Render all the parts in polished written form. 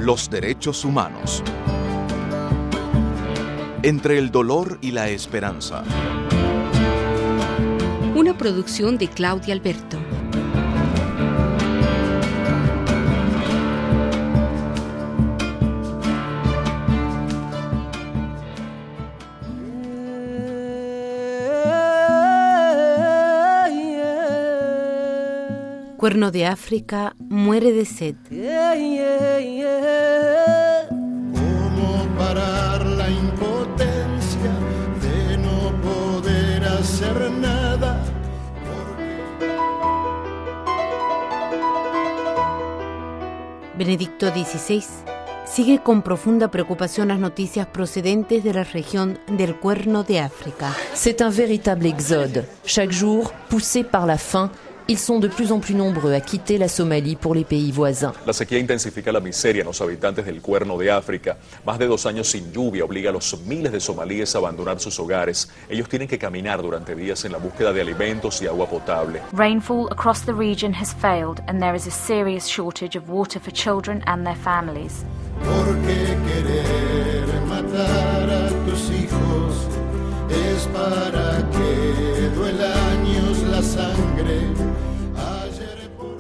Los derechos humanos. Entre el dolor y la esperanza. Una producción de Claudia Alberto. Cuerno de África muere de sed. ¿Cómo parar la impotencia de no poder hacer nada? Benedicto XVI sigue con profunda preocupación las noticias procedentes de la región del Cuerno de África. C'est un véritable exode. Chaque jour, poussés par la faim, ils sont de plus en plus nombreux à quitter la Somalie pour les pays voisins. La sequía intensifica la miseria en los habitantes del Cuerno de África. Más de 2 años sin lluvia obliga a los miles de somalíes a abandonar sus hogares. Ellos tienen que caminar durante días en la búsqueda de alimentos y agua potable. Rainfall across the region has failed and there is a serious shortage of water for children and their families. ¿Por qué querer matar a tus hijos? Es para que duela años la sangre. Ayer por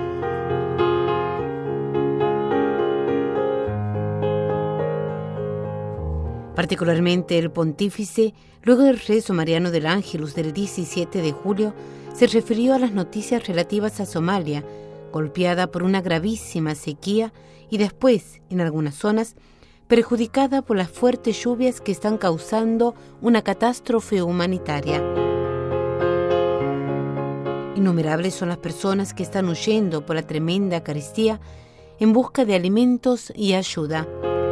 Particularmente el pontífice, luego del rezo mariano del Ángelus del 17 de julio, se refirió a las noticias relativas a Somalia, golpeada por una gravísima sequía y después, en algunas zonas, perjudicada por las fuertes lluvias que están causando una catástrofe humanitaria. Innumerables son las personas que están huyendo por la tremenda carestía en busca de alimentos y ayuda.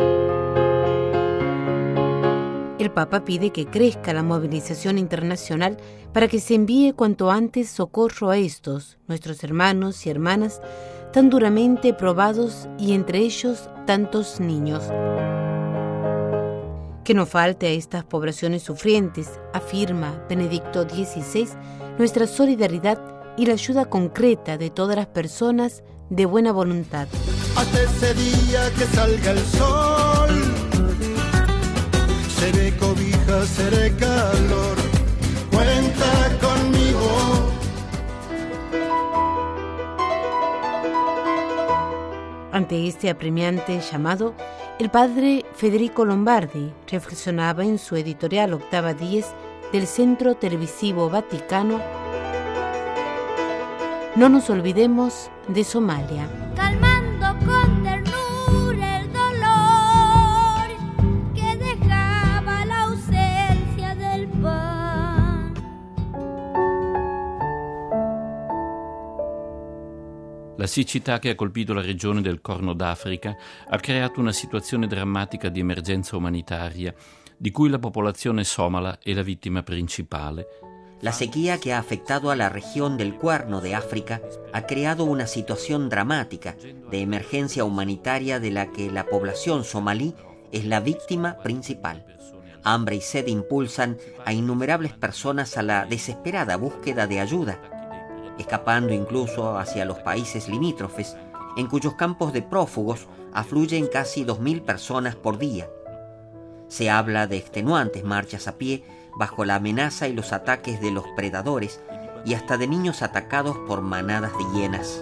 El Papa pide que crezca la movilización internacional para que se envíe cuanto antes socorro a estos, nuestros hermanos y hermanas, tan duramente probados y entre ellos tantos niños. Que no falte a estas poblaciones sufrientes, afirma Benedicto XVI, nuestra solidaridad y la ayuda concreta de todas las personas de buena voluntad. hasta ese día que salga el sol, seré cobija, seré calor, cuenta conmigo. Ante este apremiante llamado, el padre Federico Lombardi reflexionaba en su editorial Octava Dies del Centro Televisivo Vaticano: no nos olvidemos de Somalia. Calmando con ternura el dolor que dejaba la ausencia del pan. La siccità che ha colpito la regione del Corno d'Africa ha creato una situazione drammatica di emergenza umanitaria, di cui la popolazione somala è la vittima principale. La sequía que ha afectado a la región del Cuerno de África ha creado una situación dramática de emergencia humanitaria de la que la población somalí es la víctima principal. Hambre y sed impulsan a innumerables personas a la desesperada búsqueda de ayuda, escapando incluso hacia los países limítrofes, en cuyos campos de prófugos afluyen casi 2.000 personas por día. Se habla de extenuantes marchas a pie bajo la amenaza y los ataques de los predadores y hasta de niños atacados por manadas de hienas.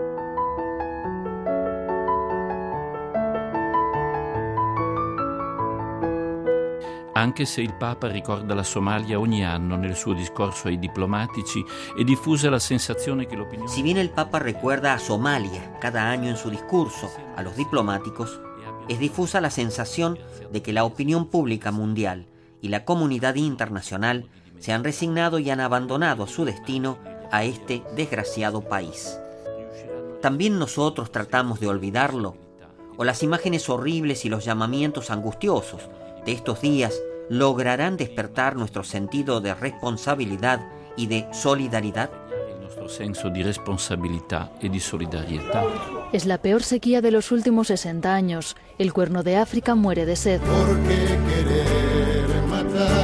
Anche se il Papa ricorda la Somalia ogni anno nel suo discorso ai diplomatici, è diffusa la sensazione che l'opinione... Si bien el Papa recuerda a Somalia cada año en su discurso a los diplomáticos, es difusa la sensación de que la opinión pública mundial y la comunidad internacional se han resignado y han abandonado su destino a este desgraciado país. ¿También nosotros tratamos de olvidarlo? ¿O las imágenes horribles y los llamamientos angustiosos de estos días lograrán despertar nuestro sentido de responsabilidad y de solidaridad? Nuestro senso di responsabilità e di solidarietà. Es la peor sequía de los últimos 60 años. El Cuerno de África muere de sed. ¿Por qué querer matar